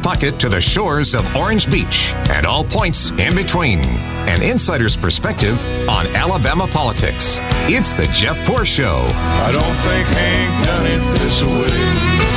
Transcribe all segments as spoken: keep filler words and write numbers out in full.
pocket to the shores of Orange Beach and all points in between. An insider's perspective on Alabama politics. It's the Jeff Poor Show. I don't think Hank done it this way.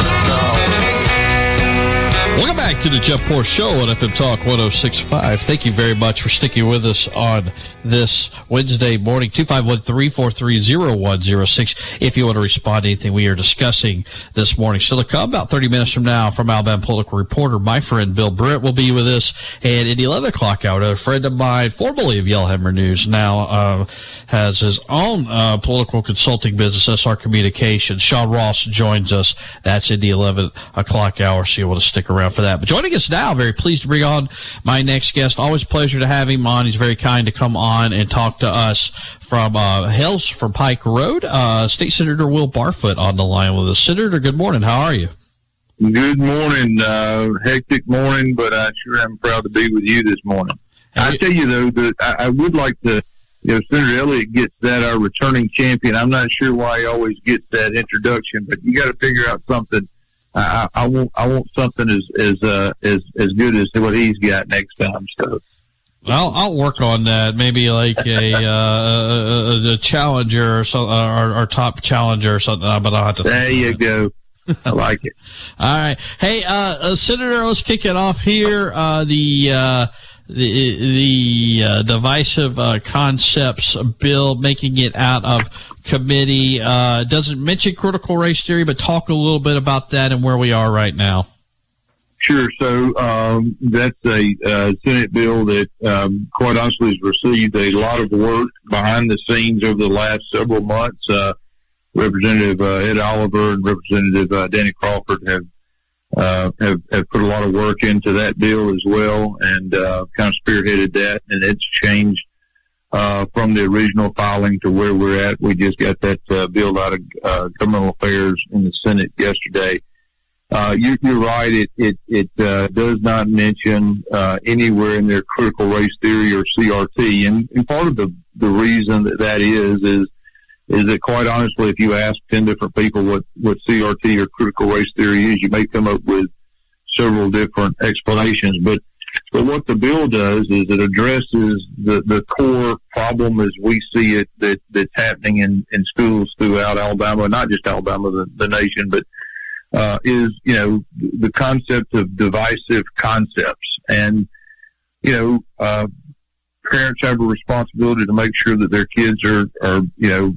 Welcome back to the Jeff Poor Show on F M Talk one oh six point five. Thank you very much for sticking with us on this Wednesday morning. two five one, three four three, oh one oh six if you want to respond to anything we are discussing this morning. Still to come about thirty minutes from now from Alabama political reporter, my friend Bill Britt will be with us. And at the eleven o'clock hour, a friend of mine, formerly of Yellhammer News, now uh, has his own uh, political consulting business, S R Communications. Sean Ross joins us. That's in the eleven o'clock hour, so you want to stick around for that. But joining us now, very pleased to bring on my next guest. Always a pleasure to have him on. He's very kind to come on and talk to us from uh, Hills from Pike Road. Uh, State Senator Will Barfoot on the line with us. Senator, good morning. How are you? Good morning. Uh, hectic morning, but I sure am proud to be with you this morning. I tell you, though, that I, I would like to, you know, Senator Elliott gets that, our returning champion. I'm not sure why he always gets that introduction, but you got to figure out something. I, I want I want something as as uh, as as good as what he's got next time. So, well, I'll work on that. Maybe like a, uh, a, a challenger or something, or, or top challenger or something. But I'll have to. There you go. I like it. All right. Hey, uh, uh, Senator, let's kick it off here. Uh, the uh, the the uh, divisive uh, concepts bill making it out of committee uh, doesn't mention critical race theory, but talk a little bit about that and where we are right now. Sure. So um, that's a uh, Senate bill that, um, quite honestly, has received a lot of work behind the scenes over the last several months. Uh, Representative uh, Ed Oliver and Representative uh, Danny Crawford have, uh, have have put a lot of work into that bill as well, and uh, kind of spearheaded that. And it's changed uh, from the original filing to where we're at. We just got that uh, bill out of uh, Governmental Affairs in the Senate yesterday. Uh, you, you're right. It it, it uh, does not mention uh, anywhere in there critical race theory or C R T, and, and part of the the reason that that is is is that, quite honestly, if you ask ten different people what, what C R T or critical race theory is, you may come up with several different explanations. But, but what the bill does is it addresses the, the core problem as we see it that, that's happening in, in schools throughout Alabama, not just Alabama, the, the nation, but uh, is, you know, the concept of divisive concepts. And, you know, uh, parents have a responsibility to make sure that their kids are, are you know,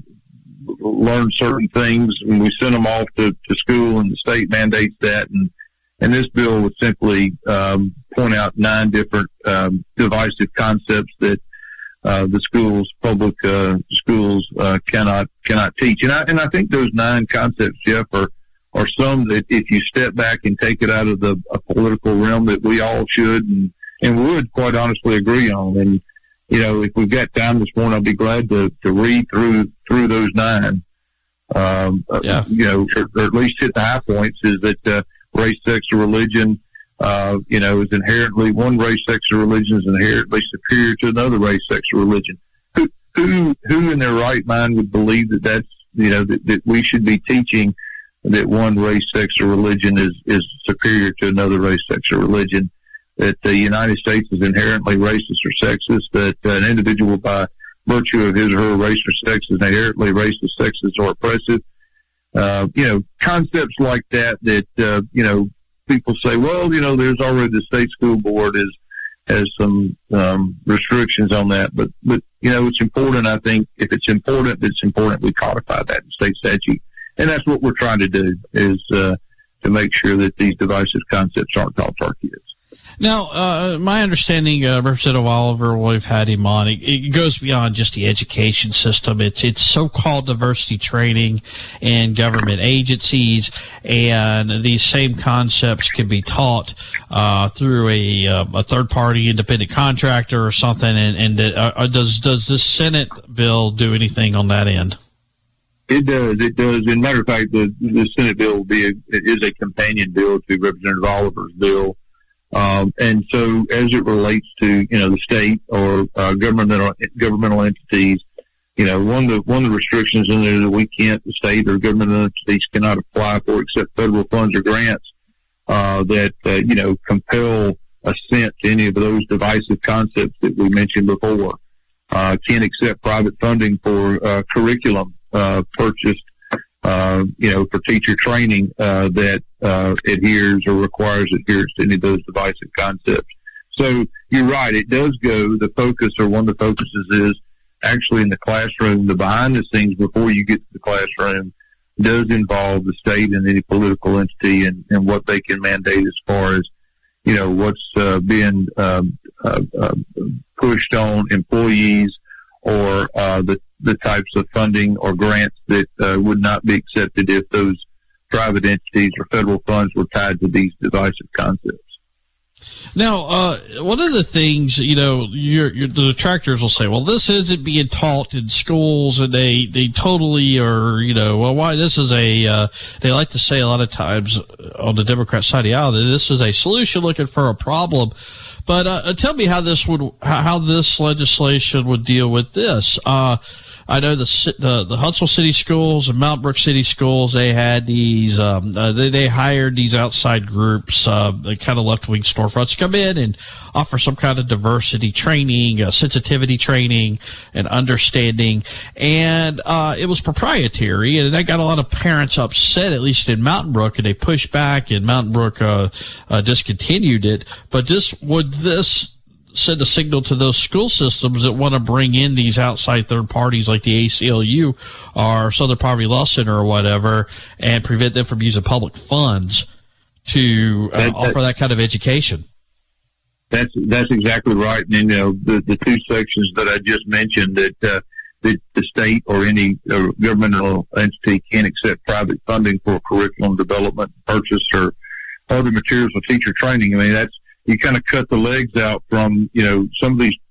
learn certain things when we send them off to, to school, and the state mandates that. And, and this bill would simply um, point out nine different um, divisive concepts that uh, the schools, public uh, schools, uh, cannot cannot teach. And I, and I think those nine concepts, Jeff, are, are some that if you step back and take it out of the a political realm, that we all should and, and would quite honestly agree on. And, you know, if we've got time this morning, I'll be glad to, to read through through those nine. Um, yeah. uh, you know, or, or at least hit the high points. Is that uh, race, sex, or religion? Uh, you know, is inherently one race, sex, or religion is inherently superior to another race, sex, or religion. Who who who in their right mind would believe that that's you know that, that we should be teaching that one race, sex, or religion is is superior to another race, sex, or religion? That the United States is inherently racist or sexist, that uh, an individual by virtue of his or her race or sex is inherently racist, sexist, or oppressive. Uh, you know, concepts like that, that, uh, you know, people say, well, you know, there's already the state school board is, has some um, restrictions on that. But, but, you know, it's important, I think, if it's important, it's important we codify that in state statute. And that's what we're trying to do, is uh, to make sure that these divisive concepts aren't taught to our kids. Now, uh, my understanding, uh, Representative Oliver, we've had him on, it, it goes beyond just the education system. It's it's so-called diversity training in government agencies, and these same concepts can be taught uh, through a, uh, a third-party independent contractor or something. And, and uh, does does this Senate bill do anything on that end? It does. It does. As a matter of fact, the, the Senate bill will be a, is a companion bill to Representative Oliver's bill. Um, and so as it relates to, you know, the state or uh, governmental governmental entities, you know, one of the, one of the restrictions in there that we can't, the state or governmental entities cannot apply for except federal funds or grants uh, that, uh, you know, compel assent to any of those divisive concepts that we mentioned before. Uh, can't accept private funding for uh, curriculum uh, purchased, uh, you know, for teacher training uh, that uh, adheres or requires adherence to any of those divisive concepts. So you're right. It does go, the focus, or one of the focuses is actually in the classroom. The behind the scenes before you get to the classroom does involve the state and any political entity and, and what they can mandate as far as, you know, what's uh, being um, uh, uh, pushed on employees, or uh, the, the types of funding or grants that uh, would not be accepted if those private entities or federal funds were tied to these divisive concepts. Now, uh, one of the things, you know, your, your, the detractors will say, well, this isn't being taught in schools, and they, they totally are, you know, well, why this is a, uh, they like to say a lot of times on the Democrat side of the aisle that this is a solution looking for a problem. But uh, tell me how this would, how this legislation would deal with this. Uh, I know the, the the Huntsville City Schools and Mount Brook City Schools, they had these, um, uh, they, they hired these outside groups, uh, the kind of left-wing storefronts, come in and offer some kind of diversity training, uh, sensitivity training, and understanding. And uh, it was proprietary, and that got a lot of parents upset, at least in Mountain Brook, and they pushed back, and Mountain Brook uh, uh, discontinued it. But this would this send a signal to those school systems that want to bring in these outside third parties like the A C L U or Southern Poverty Law Center or whatever, and prevent them from using public funds to uh, that, that, offer that kind of education? That's that's exactly right. And, you know, the, the two sections that I just mentioned, that, uh, that the state or any uh, governmental entity can't accept private funding for curriculum development, purchase, or other materials for teacher training. I mean, that's, you kind of cut the legs out from, you know, some of these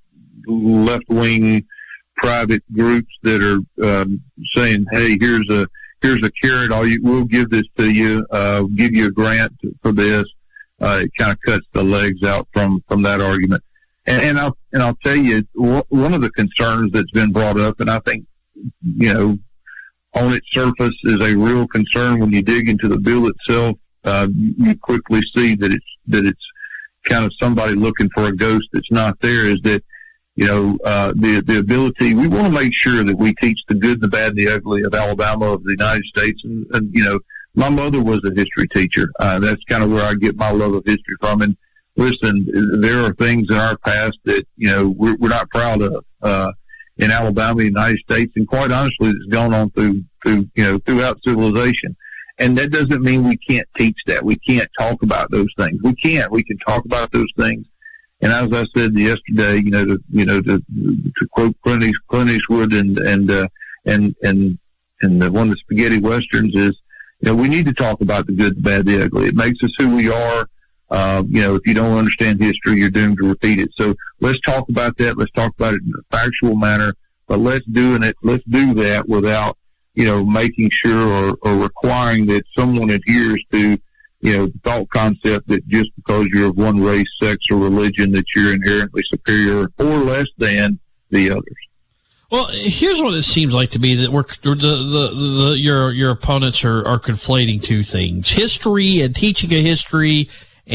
left-wing private groups that are um, saying, hey, here's a here's a carrot, all you, we'll give this to you, uh, give you a grant for this. Uh, it kind of cuts the legs out from, from that argument. And, and I'll and I'll tell you, one of the concerns that's been brought up, and I think, you know, on its surface is a real concern. When you dig into the bill itself, uh, you quickly see that it's that it's kind of somebody looking for a ghost that's not there. Is that, you know, uh, the the ability, we want to make sure that we teach the good, the bad, and the ugly of Alabama, of the United States. And, and you know, my mother was a history teacher. Uh, that's kind of where I get my love of history from. And listen, there are things in our past that, you know, we're, we're not proud of uh, in Alabama, the United States, and quite honestly, it's gone on through, through, you know, throughout civilization. And that doesn't mean we can't teach that. We can't talk about those things. We can't. We can talk about those things. And as I said yesterday, you know, to, you know, to, to quote Clint, East, Clint Eastwood and and uh, and and and the one of the spaghetti westerns is, you know, we need to talk about the good, the bad, the ugly. It makes us who we are. Uh, you know, if you don't understand history, you're doomed to repeat it. So let's talk about that. Let's talk about it in a factual manner. But let's do it. Let's do that without, you know, making sure or, or requiring that someone adheres to, you know, the thought concept that just because you're of one race, sex, or religion that you're inherently superior or less than the others. Well, here's what it seems like to me, that we're the the, the your your opponents are, are conflating two things: history and teaching a history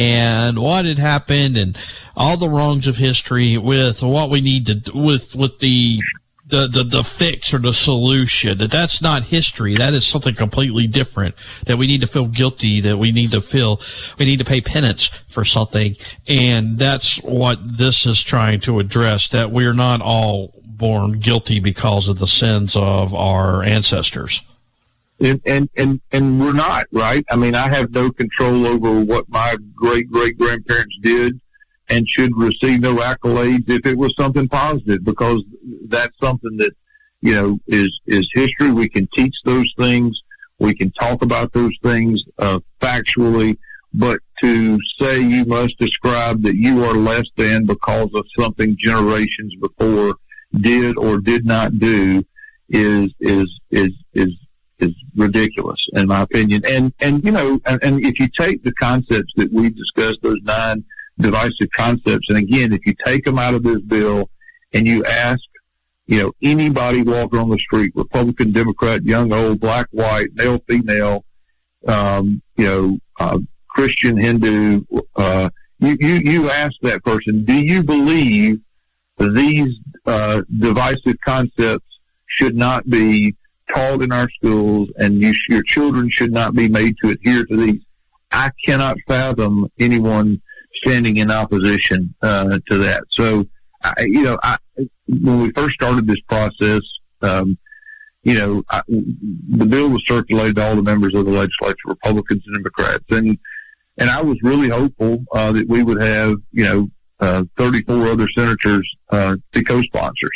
and what had happened and all the wrongs of history with what we need to with with the The, the the fix or the solution. That that's not history. That is something completely different, that we need to feel guilty, that we need to feel we need to pay penance for something. And that's what this is trying to address, that we're not all born guilty because of the sins of our ancestors. And, and, and, and we're not, right? I mean, I have no control over what my great great grandparents did, and should receive no accolades if it was something positive, because that's something that, you know, is, is history. We can teach those things. We can talk about those things uh, factually, but to say you must describe that you are less than because of something generations before did or did not do is, is, is, is, is ridiculous in my opinion. And, and, you know, and, and if you take the concepts that we've discussed, those nine divisive concepts, and again, if you take them out of this bill and you ask, you know, anybody walking on the street, Republican, Democrat, young, old, black, white, male, female, um, you know, uh, Christian, Hindu, uh, you, you, you ask that person, do you believe these uh, divisive concepts should not be taught in our schools, and you, your children should not be made to adhere to these? I cannot fathom anyone standing in opposition uh, to that. So, I, you know, I, when we first started this process, um, you know, I, the bill was circulated to all the members of the legislature, Republicans and Democrats, and and I was really hopeful uh, that we would have, you know, uh, thirty-four other senators uh, to co-sponsors.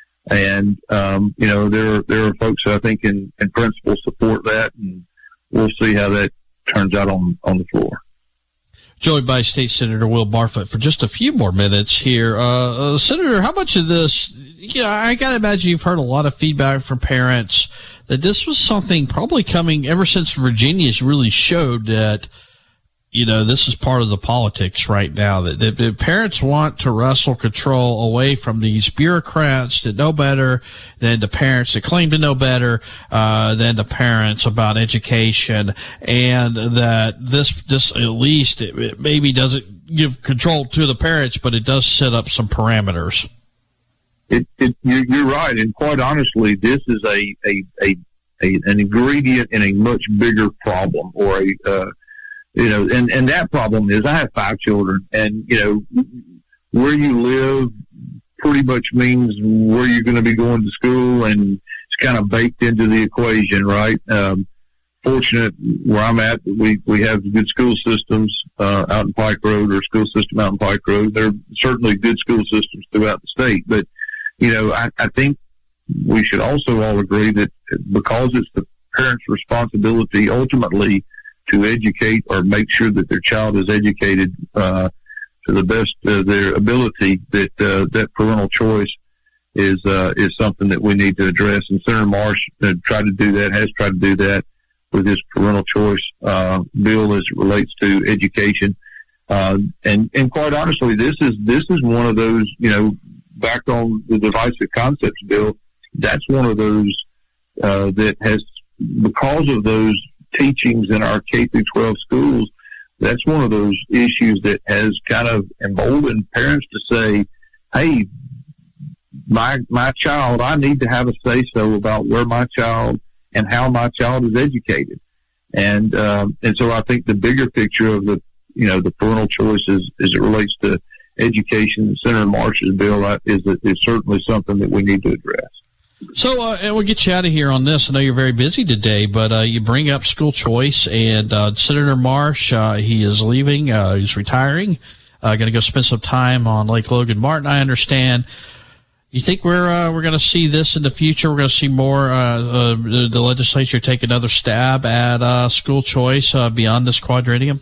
And, um, you know, there, there are folks I think in, in principle support that, and we'll see how that turns out on, on the floor. Joined by State Senator Will Barfoot for just a few more minutes here. Uh, uh, Senator, how much of this, you know, I got to imagine you've heard a lot of feedback from parents that this was something probably coming ever since Virginia's really showed that, you know, this is part of the politics right now, that, that, that parents want to wrestle control away from these bureaucrats that know better than the parents that claim to know better uh, than the parents about education, and that this, this at least it, it maybe doesn't give control to the parents, but it does set up some parameters. It, it, you're, you're right, and quite honestly, this is a, a, a, a an ingredient in a much bigger problem, or a uh, You know, and, and that problem is I have five children, and, you know, where you live pretty much means where you're going to be going to school, and it's kind of baked into the equation, right? Um, fortunate where I'm at, we, we have good school systems uh, out in Pike Road, or school system out in Pike Road. There are certainly good school systems throughout the state, but, you know, I, I think we should also all agree that because it's the parents' responsibility ultimately to educate or make sure that their child is educated uh, to the best of their ability, that uh, that parental choice is uh, is something that we need to address. And Senator Marsh uh, tried to do that, has tried to do that with his parental choice uh, bill as it relates to education. Uh, and and quite honestly, this is this is one of those, you know, back on the divisive concepts bill, that's one of those uh, that has, because of those teachings in our K through twelve schools, that's one of those issues that has kind of emboldened parents to say, hey, my my child, I need to have a say-so about where my child and how my child is educated. And um, and so I think the bigger picture of the, you know, the parental choices as it relates to education, Senator Marsh's bill is, is certainly something that we need to address. So, uh, and we'll get you out of here on this. I know you're very busy today, but uh, you bring up school choice, and uh, Senator Marsh, uh, he is leaving. Uh, he's retiring. Uh, going to go spend some time on Lake Logan Martin, I understand. You think we're uh, we're going to see this in the future? We're going to see more uh, uh, the, the legislature take another stab at uh, school choice uh, beyond this quadrennium?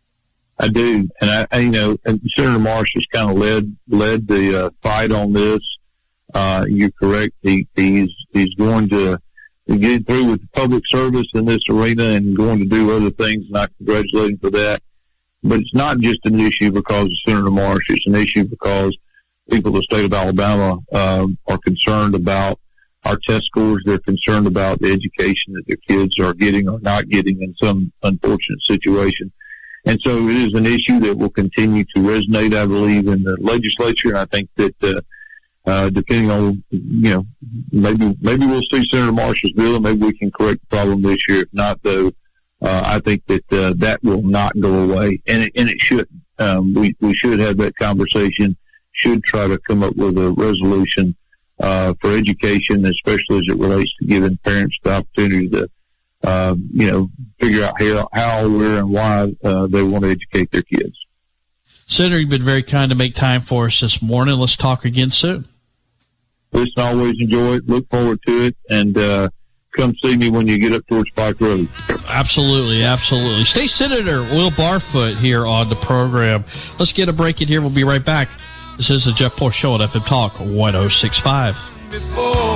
I do, and I, I you know, and Senator Marsh has kind of led led the uh, fight on this. Uh, you're correct. He, he's he's going to get through with public service in this arena and going to do other things, and I congratulate him for that. But it's not just an issue because of Senator Marsh. It's an issue because people in the state of Alabama um, are concerned about our test scores. They're concerned about the education that their kids are getting or not getting in some unfortunate situation. And so it is an issue that will continue to resonate, I believe, in the legislature. And I think that uh, Uh, depending on, you know, maybe maybe we'll see Senator Marsh's bill, and maybe we can correct the problem this year. If not, though, uh, I think that uh, that will not go away, and it, and it should. Um, we we should have that conversation. Should try to come up with a resolution uh, for education, especially as it relates to giving parents the opportunity to, uh, you know, figure out how, how, where, and why uh, they want to educate their kids. Senator, you've been very kind to make time for us this morning. Let's talk again soon. Listen, always enjoy it. Look forward to it. And uh, come see me when you get up towards Pike Road. Absolutely, absolutely. State Senator Will Barfoot here on the program. Let's get a break in here. We'll be right back. This is the Jeff Poor Show at F M Talk one oh six point five.